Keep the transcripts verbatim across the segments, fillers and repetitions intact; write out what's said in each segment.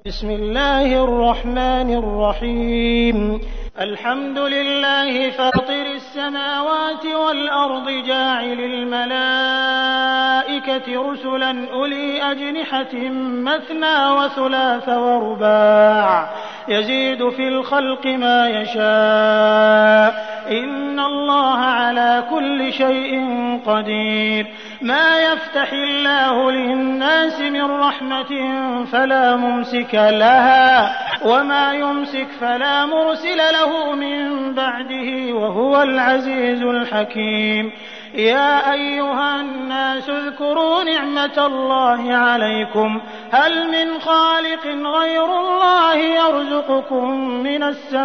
بسم الله الرحمن الرحيم الحمد لله فاطر السماوات والأرض جاعل الملائكة رسلا أولي أجنحة مثنى وثلاث ورباع يزيد في الخلق ما يشاء إن الله على كل شيء قدير ما يفتح الله للناس من رحمة فلا ممسك لها وما يمسك فلا مرسل له من بعده وهو العزيز الحكيم يا أيها الناس اذكروا نعمة الله عليكم هل من خالق غير الله يرزقكم من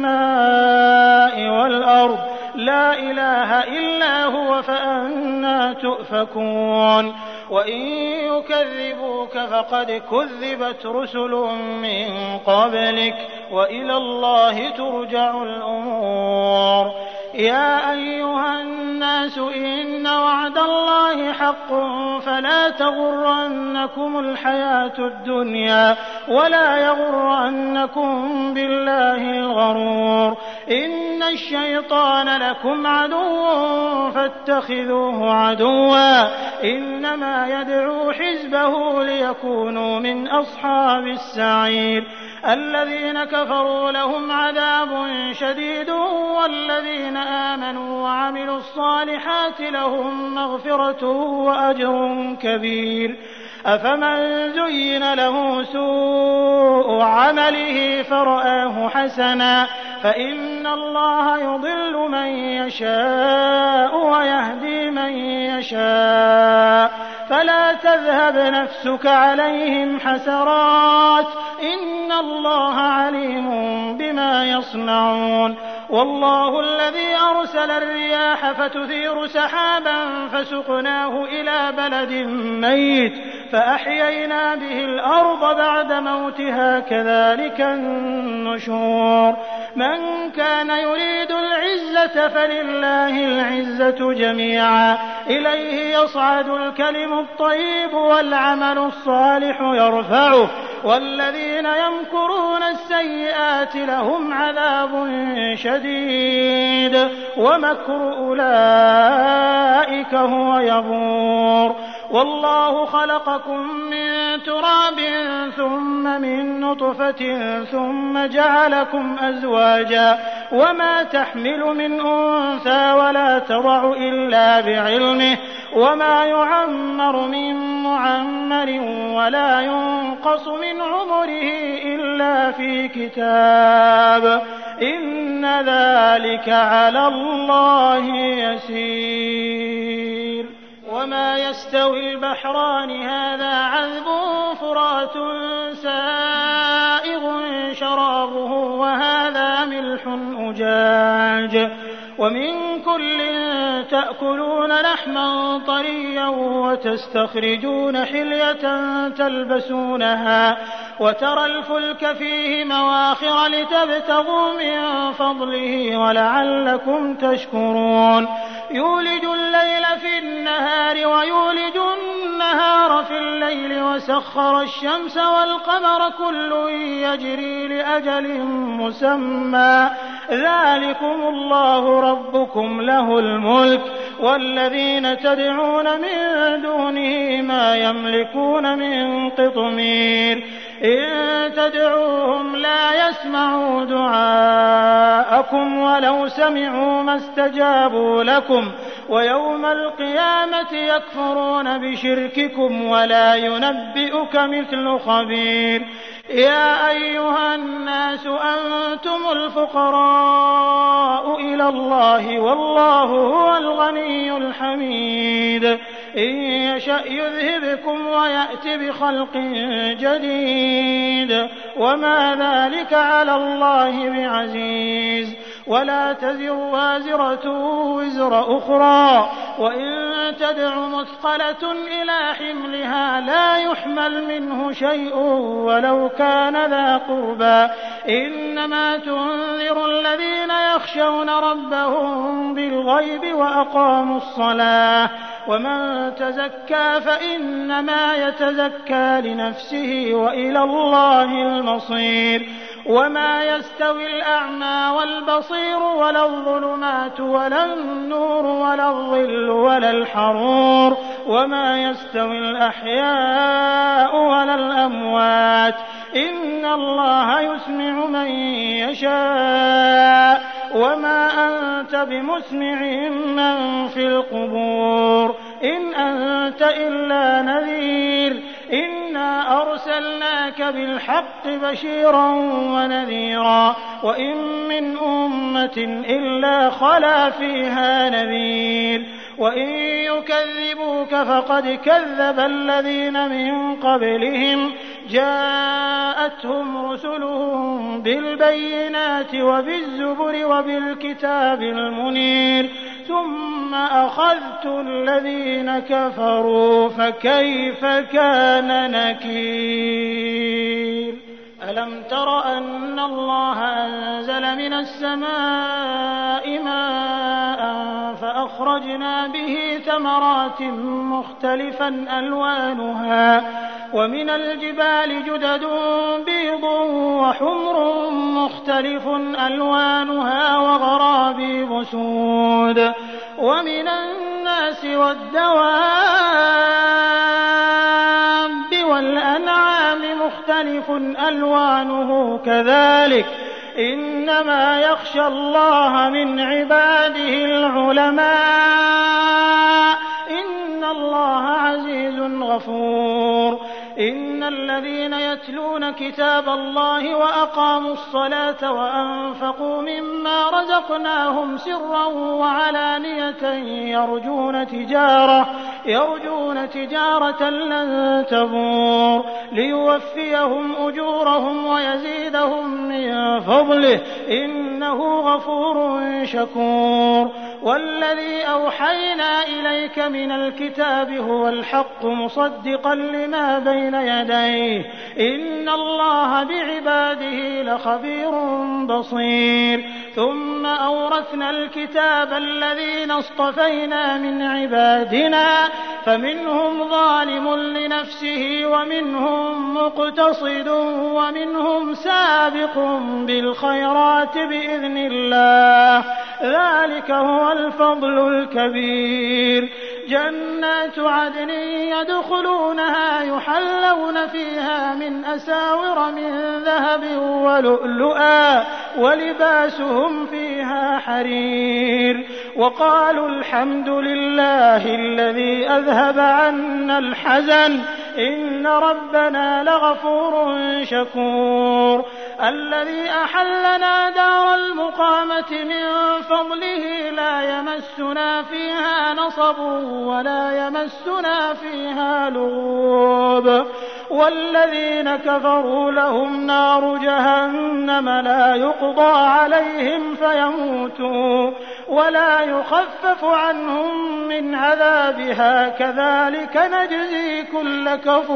السماء والأرض لا إله إلا هو فأنى تؤفكون وإن يكذبوك فقد كذبت رسل من قبلك وإلى الله ترجع الأمور يا أيها الناس إن وعد الله حق فلا تغرنكم الحياة الدنيا ولا يغرنكم بالله الغرور إن الشيطان لكم عدو فاتخذوه عدوا إنما يدعو حزبه ليكونوا من أصحاب السعير الذين كفروا لهم عذاب شديد والذين آمنوا وعملوا الصالحات لهم مغفرة وأجر كبير أفمن زين له سوء عمله فرآه حسنا فإن الله يضل من يشاء ويهدي من يشاء فلا تذهب نفسك عليهم حسرات إن الله عليم بما يصنعون والله الذي أرسل الرياح فتثير سحابا فسقناه إلى بلد ميت فأحيينا به الأرض بعد موتها كذلك النشور من كان يريد العزة فلله العزة جميعا إليه يصعد الكلم الطيب والعمل الصالح يرفعه والذين يمكرون السيئات لهم عذاب شديد ومكر أولئك هو يبور والله خلقكم من تراب ثم من نطفة ثم جعلكم أزواجا وما تحمل من أنثى ولا تضع إلا بعلمه وما يعمر من معمر ولا ينقص من عمره إلا في كتاب إن ذلك على الله يسير وما يستوي البحران هذا عذب فرات سائغ شرابه وهذا ملح أجاج ومن كل تأكلون لحما طريا وتستخرجون حلية تلبسونها وترى الفلك فيه مواخر لتبتغوا من فضله ولعلكم تشكرون يولج الليل في النهار ويولج النهار في الليل وسخر الشمس والقمر كل يجري لأجل مسمى ذلكم الله ربكم له الملك والذين تدعون من دونه ما يملكون من قطمير إن تدعوهم لا يسمعوا دعاءكم ولو سمعوا ما استجابوا لكم ويوم القيامة يكفرون بشرككم ولا ينبئك مثل خبير يا أيها الناس أنتم الفقراء إلى الله والله هو الغني الحميد إن يشأ يذهبكم ويأت بخلق جديد وما ذلك على الله بعزيز ولا تزر وازرة وزر أخرى وإن تدع مثقلة إلى حملها لا يحمل منه شيء ولو كان ذا قربى إنما تنذر الذين يخشون ربهم بالغيب وأقاموا الصلاة ومن تزكى فإنما يتزكى لنفسه وإلى الله المصير وما يستوي الأعمى والبصير ولا الظلمات ولا النور ولا الظل ولا الحرور وما يستوي الأحياء ولا الأموات إن الله يسمع من يشاء وما أنت بمسمع من في القبور إن أنت إلا نذير إنا أرسلناك بالحق بشيرا ونذيرا وإن من أمة إلا خلا فيها نذير وإن يكذبوك فقد كذب الذين من قبلهم جاءتهم رسلهم بالبينات وبالزبر وبالكتاب المنير ثم أخذت الذين كفروا فكيف كان نكير ألم تر أن الله أنزل من السماء ماء فأخرجنا به ثمرات مختلفا ألوانها ومن الجبال جدد بيض وحمر مختلف ألوانها وغرابيب سود ومن الناس والدواب والأنعام مختلف ألوانه كذلك إنما يخشى الله من عباده العلماء إن الله عزيز غفور إن الذين يتلون كتاب الله وأقاموا الصلاة وأنفقوا مما رزقناهم سرا وعلانية يرجون تجارة يرجون تجارة لن تبور ليوفيهم أجورهم ويزيدهم من فضله إنه غفور شكور والذي أوحينا إليك من الكتاب هو الحق مصدقا لما بين يديه إن الله بعباده لخبير بصير ثم أورثنا الكتاب الذين اصطفينا من عبادنا فمنهم ظالم لنفسه ومنهم مقتصد ومنهم سابق بالخيرات بإذن الله ذلك هو الفضل الكبير جنات عدن يدخلونها يحلون فيها من أساور من ذهب ولؤلؤا ولباسهم فيها حرير وقالوا الحمد لله الذي أذهب عنا الحزن إن ربنا لغفور شكور الذي أحلنا دار المقامة من فضله لا يمسنا فيها نصب ولا يمسنا فيها لغوب والذين كفروا لهم نار جهنم لا يقضى عليهم فيموتوا ولا يخفف عنهم من عذابها كذلك نجزي كل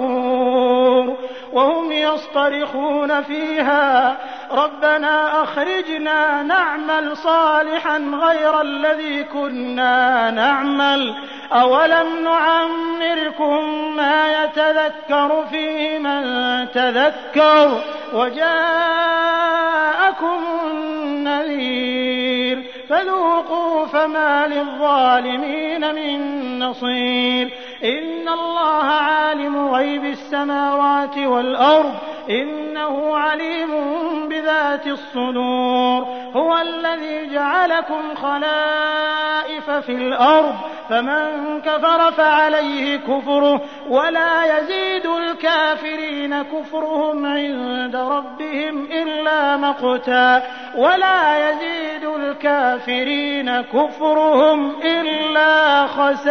كفور وهم يصطرخون فيها ربنا أخرجنا نعمل صالحا غير الذي كنا نعمل أولم نعمركم ما يتذكر فيه من تذكر وجاءكم النذير فذوقوا فما للظالمين من نصير إن الله عالم غيب السماوات والأرض إنه عليم بذات الصدور هو الذي جعلكم خلائف في الأرض فمن كفر فعليه كفره ولا يزيد الكافرين كفرهم عند ربهم إلا مقتا ولا يزيد الكافرين كفرهم إلا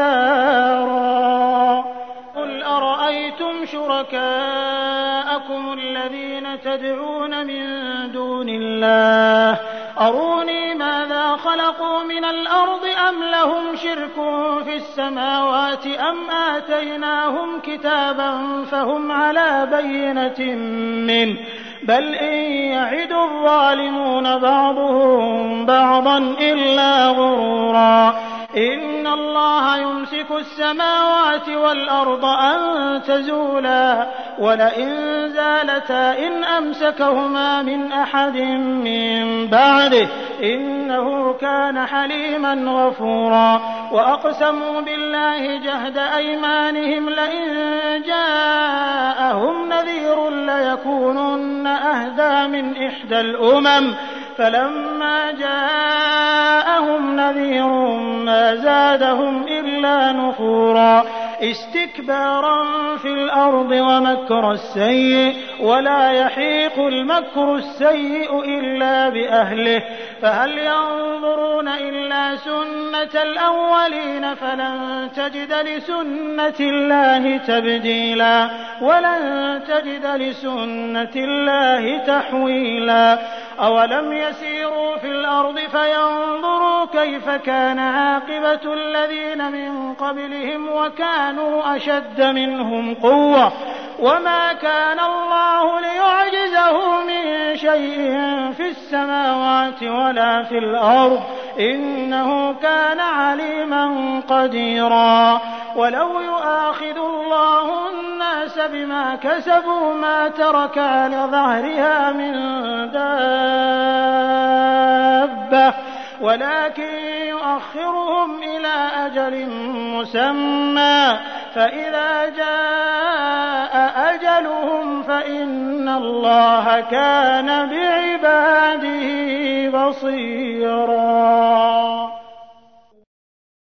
خسارا قل أرأيتم شركاءكم الذين تدعون من دون الله أروني ماذا خلقوا من الأرض أم لهم شرك في السماوات أم آتيناهم كتابا فهم على بينة منه بل إن يعد الظالمون بعضهم بعضا إلا غرورا إن الله يمسك السماوات والأرض أن تزولا ولئن زالتا إن أمسكهما من أحد من بعده إنه كان حليما غفورا وأقسموا بالله جهد أيمانهم لئن جاءهم نذير ليكونن أهدى من إحدى الأمم فلما جاءهم نذير ما زادهم إلا نفورا استكبارا في الأرض ومكر السيء ولا يحيق المكر السيء إلا بأهله فهل ينظرون إلا سنة الأولين فلن تجد لسنة الله تبديلا ولن تجد لسنة الله تحويلا أولم يسيروا في الأرض فينظروا كيف كان عاقبة الذين من قبلهم وكانوا أشد منهم قوة وما كان الله ليعجزه من شيء في السماوات ولا في الأرض إنه كان عليما قديرا ولو يؤاخذ الله الناس بما كسبوا ما ترك على ظهرها من دابة ولكن يؤخرهم إلى أجل مسمى فإذا جاء أجلهم فإن الله كان بعباده بصيرا.